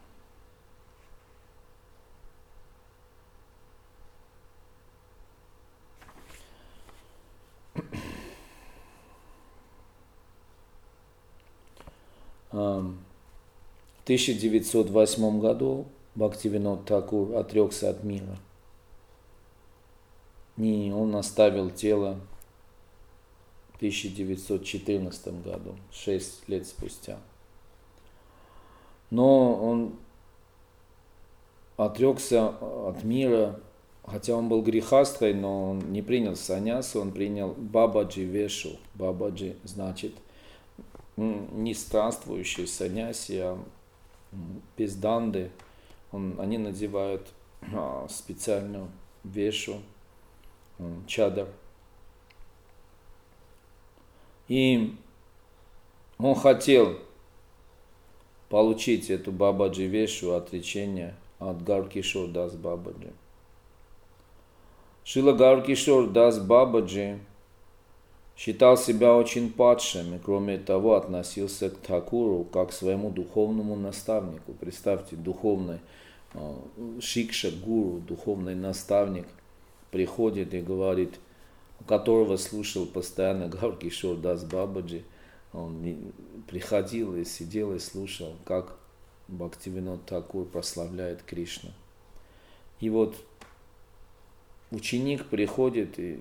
В 1908 году Бхактивинод Тхакур отрекся от мира. И он оставил тело в 1914 году, 6 лет спустя. Но он отрекся от мира, хотя он был грехастрой, но он не принял саньясу, он принял Бабаджи Вешу. Бабаджи значит не странствующий саньяси, а без данды. Они надевают специальную вешу, чадар. И он хотел получить эту Бабаджи вешу, отречение от Гауркишор Дас Бабаджи. Шрила Гауркишор Дас Бабаджи считал себя очень падшим и, кроме того, относился к Тхакуру как к своему духовному наставнику. Представьте, духовный шикша, гуру, духовный наставник приходит и говорит, которого слушал постоянно Гауркишор Дас Бабаджи. Он приходил и сидел и слушал, как Бхактивинод Тхакур прославляет Кришну. И вот ученик приходит и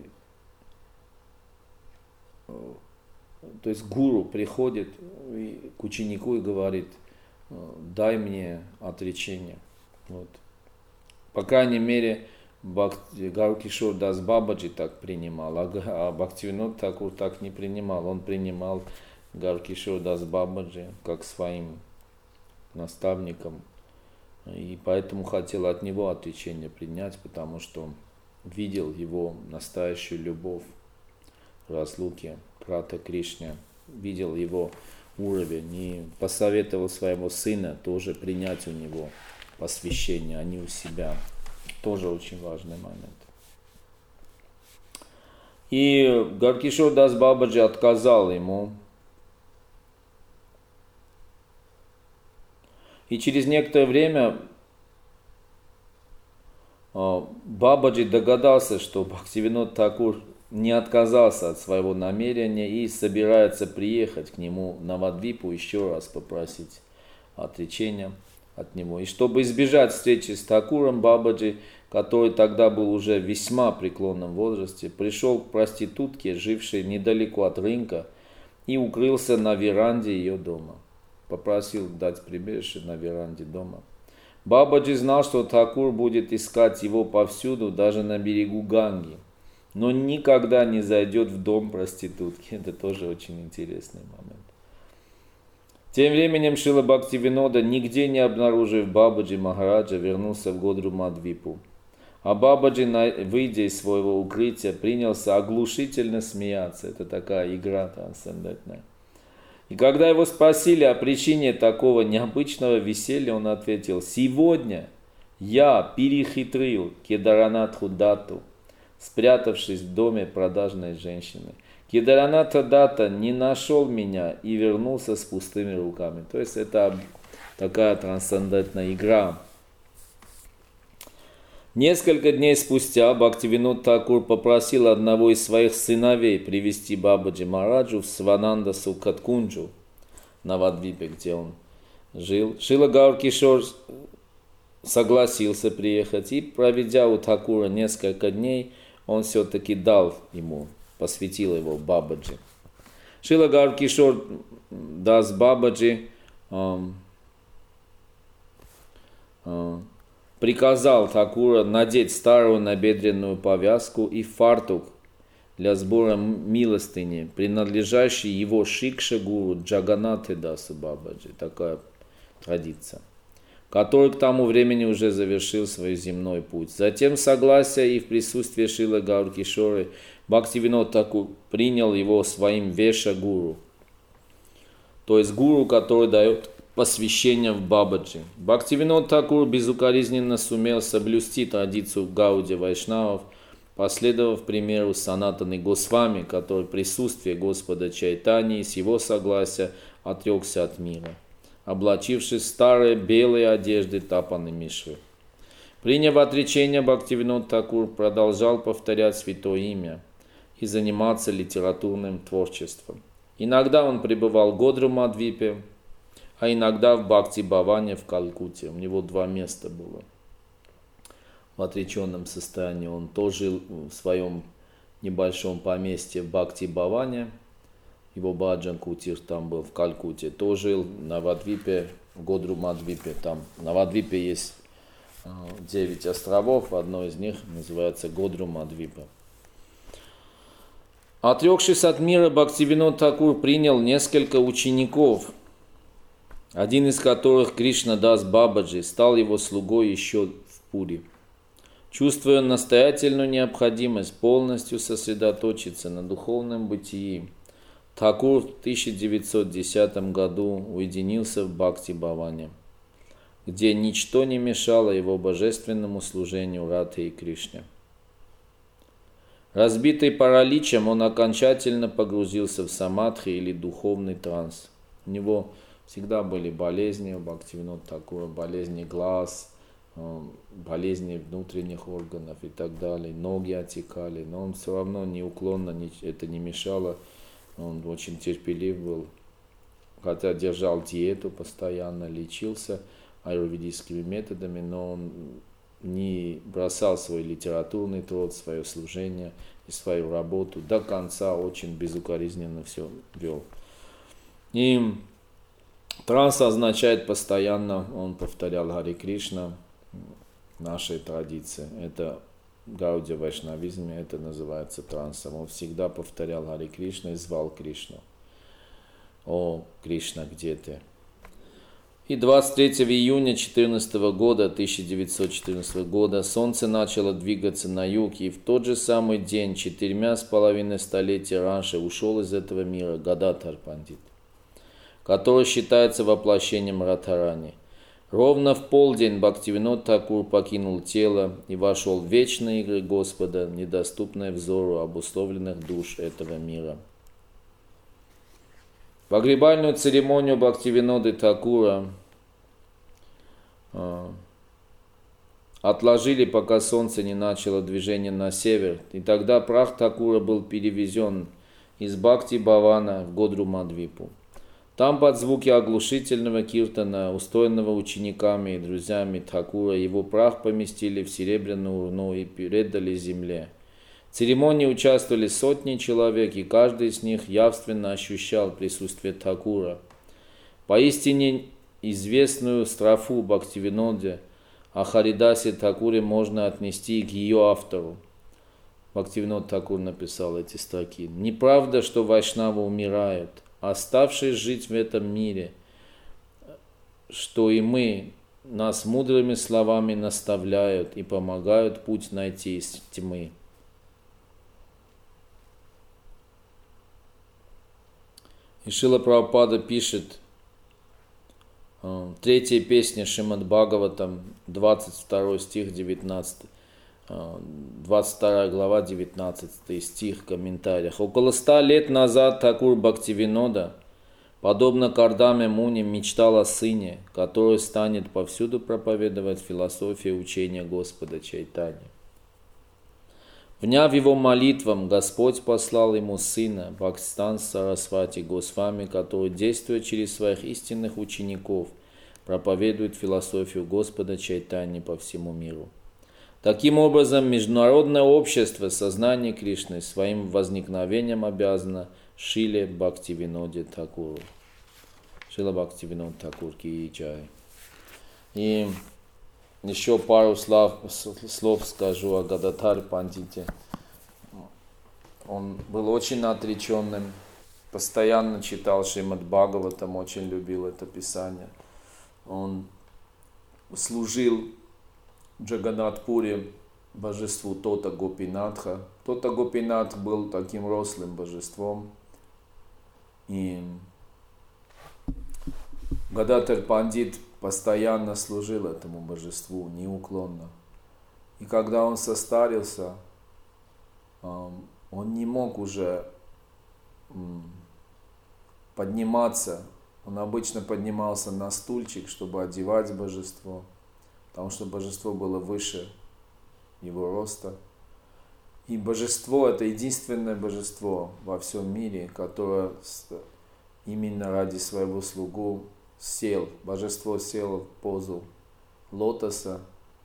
то есть гуру приходит к ученику и говорит, дай мне отречение. Вот. По крайней мере, Гауркишор Дас Бабаджи так принимал, а Бхактивинод Тхакур так не принимал. Он принимал Гауркишор Дас Бабаджи как своим наставником, и поэтому хотел от него отречение принять, потому что видел его настоящую любовь в разлуке брата Кришне, видел его уровень и посоветовал своего сына тоже принять у него посвящение, а не у себя. Тоже очень важный момент. И Гауркишор Дас Бабаджи отказал ему. И через некоторое время Бабаджи догадался, что Бхактивинод Тхакур не отказался от своего намерения и собирается приехать к нему на Навадвипу еще раз попросить отречения от него. И чтобы избежать встречи с Тхакуром, Бабаджи, который тогда был уже в весьма преклонном возрасте, пришел к проститутке, жившей недалеко от рынка, и укрылся на веранде ее дома. Попросил дать прибежище на веранде дома. Бабаджи знал, что Такур будет искать его повсюду, даже на берегу Ганги, но никогда не зайдет в дом проститутки. Это тоже очень интересный момент. Тем временем Шрила Бхактивинода, нигде не обнаружив Бабаджи Махараджа, вернулся в Годру-Мадвипу. А Бабаджи, выйдя из своего укрытия, принялся оглушительно смеяться. Это такая игра трансцендентная. И когда его спросили о причине такого необычного веселья, он ответил: «Сегодня я перехитрил Кедаранатху Датту, спрятавшись в доме продажной женщины. Кедаранатха Датта не нашел меня и вернулся с пустыми руками». То есть это такая трансцендентная игра. Несколько дней спустя Бхактивинод Такур попросил одного из своих сыновей привести Бабаджи Махараджу в Свананда Сукаткунджу, на Вадвипе, где он жил. Шрила Гаур Кишор согласился приехать, и, проведя у Такура несколько дней, он все-таки дал ему, посвятил его Бабаджи. Шрила Гаур Кишор Дас Бабаджи приказал Такура надеть старую набедренную повязку и фартук для сбора милостыни, принадлежащий его Шикша-гуру Джаганатхе Дасу Бабаджи, такая традиция, который к тому времени уже завершил свой земной путь. Затем, согласия и в присутствии Шрилы Гаур Кишоры, Бхактивинод Такур принял его своим Веша-гуру, то есть гуру, который дает посвящение в Бабаджи. Бхактивинод Такур безукоризненно сумел соблюсти традицию Гауди Вайшнавов, последовав примеру Санатаны Госвами, который в присутствии Господа Чайтаньи с его согласия отрекся от мира, облачившись в старые белые одежды Тапаны Мишры. Приняв отречение, Бхактивинод Такур продолжал повторять святое имя и заниматься литературным творчеством. Иногда он пребывал в Годру-Мадвипе, а иногда в Бхакти-Бхаване в Калькутте. У него 2 места было. В отреченном состоянии он то жил в своем небольшом поместье в Бхакти-Бхаване, его Баджан-Кутир там был в Калькутте, то жил на Вадвипе, в Годру-Мадвипе. Там на Вадвипе есть 9 островов, одно из них называется Годру-Мадвипа. Отрекшись от мира, Бхактивинод Такур принял несколько учеников, один из которых, Кришна Дас Бабаджи, стал его слугой еще в Пури. Чувствуя настоятельную необходимость полностью сосредоточиться на духовном бытии, Такур в 1910 году уединился в Бхакти-Бхаване, где ничто не мешало его божественному служению Радхе и Кришне. Разбитый параличем, он окончательно погрузился в самадхи или духовный транс. У него всегда были болезни у Бхактивинода Такура, болезни глаз, болезни внутренних органов и так далее. Ноги отекали, но он все равно неуклонно, это не мешало. Он очень терпелив был, хотя держал диету постоянно, лечился аюрведическими методами, но он не бросал свой литературный труд, свое служение и свою работу. До конца очень безукоризненно все вел. И транс означает постоянно, он повторял Харе Кришна, нашей традиции. Это в Гаудия Вайшнавизме, это называется трансом. Он всегда повторял Харе Кришна и звал Кришну. О, Кришна, где ты? И 23 июня 1914 года солнце начало двигаться на юг, и в тот же самый день, 4,5 столетия раньше, ушел из этого мира Гададхар Пандит, который считается воплощением Радхарани. Ровно в полдень Бхактивинод Такур покинул тело и вошел в вечные игры Господа, недоступные взору обусловленных душ этого мира. Погребальную церемонию Бхактивиноды Такура отложили, пока солнце не начало движение на север, и тогда прах Такура был перевезен из Бхакти-Бхавана в Годру-Мадвипу. Там под звуки оглушительного киртана, устроенного учениками и друзьями Такура, его прах поместили в серебряную урну и передали земле. В церемонии участвовали сотни человек, и каждый из них явственно ощущал присутствие Такура. Поистине известную строфу Бхактивиноде о Харидасе Такуре можно отнести к ее автору. Бхактивинод Такур написал эти строки. «Неправда, что вайшнавы умирают, оставшись жить в этом мире, что и мы, нас мудрыми словами наставляют и помогают путь найти из тьмы». И Шрила Прабхупада пишет, третья песня Шримад Бхагаватам, 22 стих, 19, 22 глава, 19 стих в комментариях. Около 100 лет назад Такур Бхактивинода, подобно Кардаме Муни, мечтал о сыне, который станет повсюду проповедовать философию учения Господа Чайтаньи. Вняв его молитвам, Господь послал ему сына, Бхактистан Сарасвати Госвами, который, действуя через своих истинных учеников, проповедует философию Господа Чайтаньи по всему миру. Таким образом, международное общество сознания Кришны своим возникновением обязано Шриле Бхактивиноде Такуру. Шрила Бхактивинод Такур ки джай. И еще пару слов скажу о Гададхар Пандите. Он был очень отреченным, постоянно читал Шримад Бхагаватам, очень любил это писание. Он служил в Джаганнатхпуре божеству Тота Гопинатха. Тота Гопинатх был таким рослым божеством. И Гададхар Пандит постоянно служил этому божеству неуклонно. И когда он состарился, он не мог уже подниматься. Он обычно поднимался на стульчик, чтобы одевать божество, потому что божество было выше его роста. И божество — это единственное божество во всем мире, которое именно ради своего слугу сел. Божество село в позу лотоса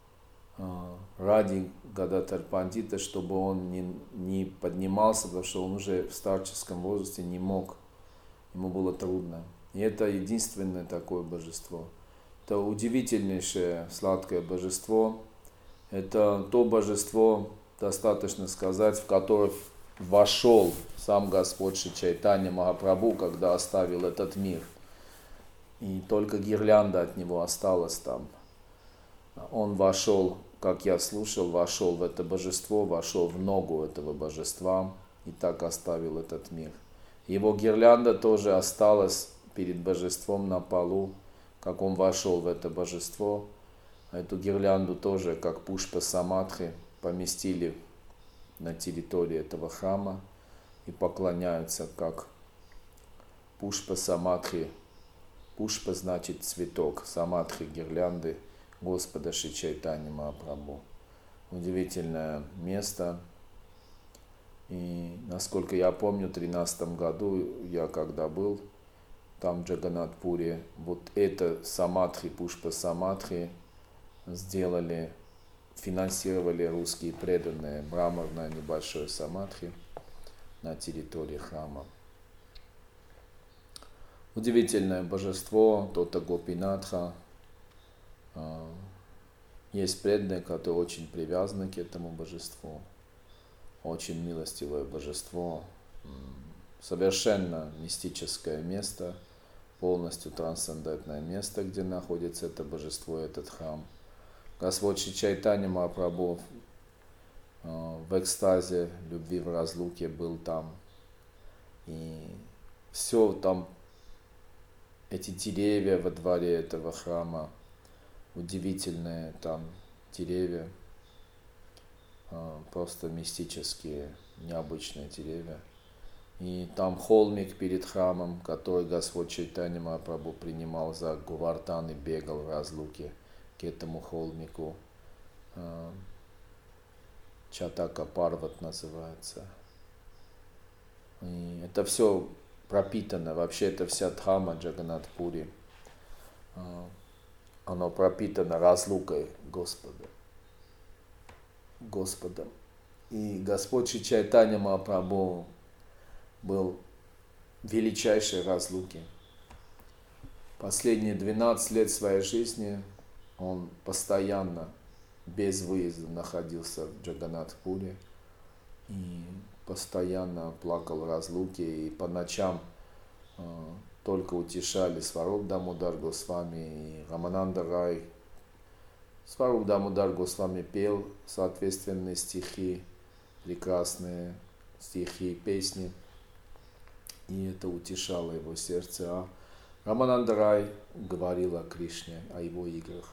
ради Гададхар Пандита, чтобы он не поднимался, потому что он уже в старческом возрасте не мог. Ему было трудно. И это единственное такое божество. Это удивительнейшее сладкое божество. Это то божество, достаточно сказать, в которое вошел сам Господь Шри Чайтанья Махапрабху, когда оставил этот мир. И только гирлянда от него осталась там. Он вошел, как я слушал, вошел в это божество, вошел в ногу этого божества и так оставил этот мир. Его гирлянда тоже осталась перед божеством на полу, как он вошел в это божество. Эту гирлянду тоже, как Пушпа Самадхи, поместили на территории этого храма и поклоняются как Пушпа Самадхи. Пушпа значит цветок, Самадхи гирлянды Господа Шри Чайтаньи Махапрабху. Удивительное место. И насколько я помню, в 2013 году я когда был там в Джаганнатхпуре, вот это Самадхи, Пушпа Самадхи сделали, финансировали русские преданные, мраморное небольшое Самадхи на территории храма. Удивительное божество, Тота Гопинатха. Есть преданные, которые очень привязаны к этому божеству. Очень милостивое божество. Совершенно мистическое место, полностью трансцендентное место, где находится это божество, этот храм. Господь Шри Чайтанья Махапрабху в экстазе любви в разлуке был там. И все там, эти деревья во дворе этого храма, удивительные там деревья, просто мистические, необычные деревья. И там холмик перед храмом, который Господь Чайтанья Махапрабху принимал за Говардхан и бегал в разлуке к этому холмику. Чатака Парват называется. И это все пропитано, вообще это вся дхамма Джаганнатхпури. Оно пропитано разлукой Господом. И Господь Шри Чайтанья Махапрабху был в величайшей разлуке. Последние 12 лет своей жизни он постоянно, без выезда, находился в Джаганнатхпуре и постоянно плакал в разлуке, и по ночам только утешали Сваруб Дамодар Госвами и Рамананда Рай. Сваруб Дамодар Госвами пел соответственные стихи, прекрасные стихи, песни, и это утешало его сердце. А Рамананда Рай говорил о Кришне, о его играх.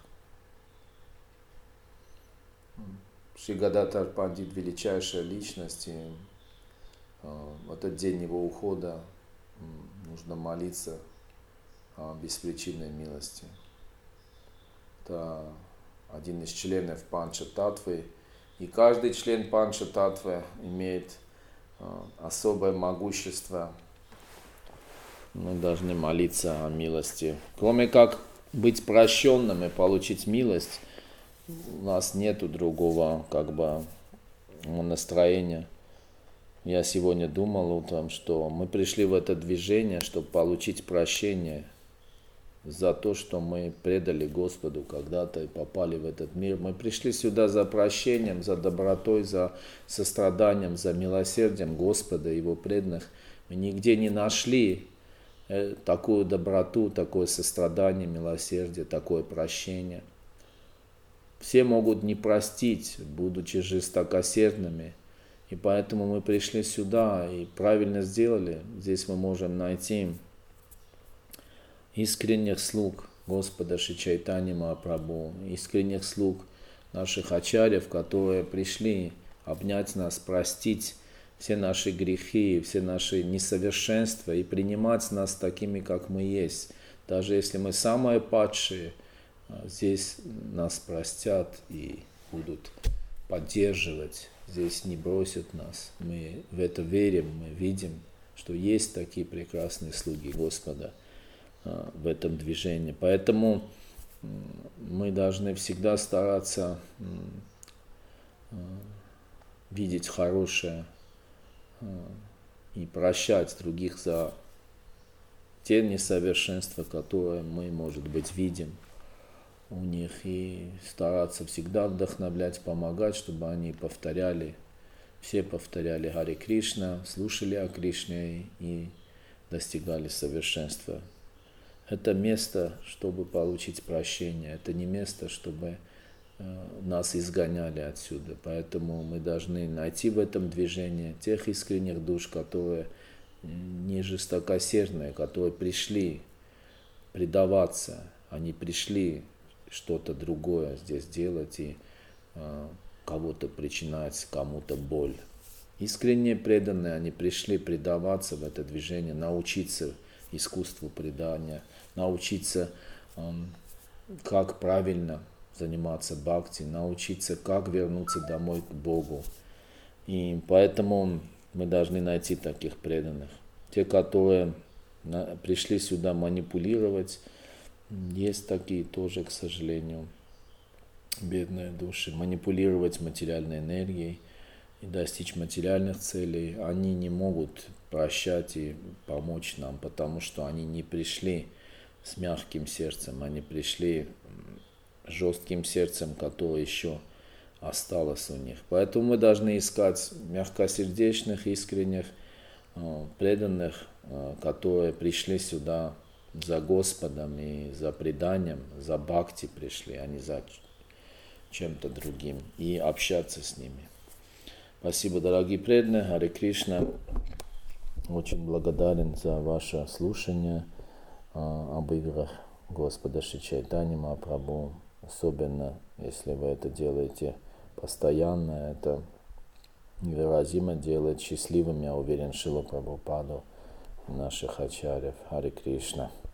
Шри Гададхар Пандит — величайшая личность, и в этот день его ухода нужно молиться о беспричинной милости. Это один из членов Панча Татвы, и каждый член Панча Татвы имеет особое могущество. Мы должны молиться о милости. Кроме как быть прощенным и получить милость, у нас нету другого настроения. Я сегодня думал утром, что мы пришли в это движение, чтобы получить прощение за то, что мы предали Господу когда-то и попали в этот мир. Мы пришли сюда за прощением, за добротой, за состраданием, за милосердием Господа и Его преданных. Мы нигде не нашли такую доброту, такое сострадание, милосердие, такое прощение. Все могут не простить, будучи жестокосердными. И поэтому мы пришли сюда и правильно сделали. Здесь мы можем найти искренних слуг Господа Шри Чайтаньи Махапрабху, искренних слуг наших ачарьев, которые пришли обнять нас, простить все наши грехи, все наши несовершенства и принимать нас такими, как мы есть. Даже если мы самые падшие, здесь нас простят и будут поддерживать. Здесь не бросят нас. Мы в это верим, мы видим, что есть такие прекрасные слуги Господа в этом движении. Поэтому мы должны всегда стараться видеть хорошее и прощать других за те несовершенства, которые мы, может быть, видим у них, и стараться всегда вдохновлять, помогать, чтобы они все повторяли Харе Кришна, слушали о Кришне и достигали совершенства. Это место, чтобы получить прощение, это не место, чтобы нас изгоняли отсюда. Поэтому мы должны найти в этом движении тех искренних душ, которые не жестокосердные, которые пришли предаваться, они пришли что-то другое здесь делать и кого-то причинять, кому-то боль. Искренне преданные, они пришли предаваться в это движение, научиться искусству предания, научиться, как правильно заниматься бхакти, научиться, как вернуться домой к Богу. И поэтому мы должны найти таких преданных. Те, которые пришли сюда манипулировать, есть такие тоже, к сожалению, бедные души. Манипулировать материальной энергией и достичь материальных целей. Они не могут прощать и помочь нам, потому что они не пришли с мягким сердцем, они пришли жестким сердцем, которое еще осталось у них. Поэтому мы должны искать мягкосердечных, искренних, преданных, которые пришли сюда за Господом и за преданием, за бхакти пришли, а не за чем-то другим, и общаться с ними. Спасибо, дорогие преданные. Харе Кришна. Очень благодарен за ваше слушание об играх Господа Шри Чайтаньи Махапрабху. Особенно, если вы это делаете постоянно, это невыразимо делает счастливым, я уверен, Шрила Прабхупаду и наших ачарьев. Харе Кришна.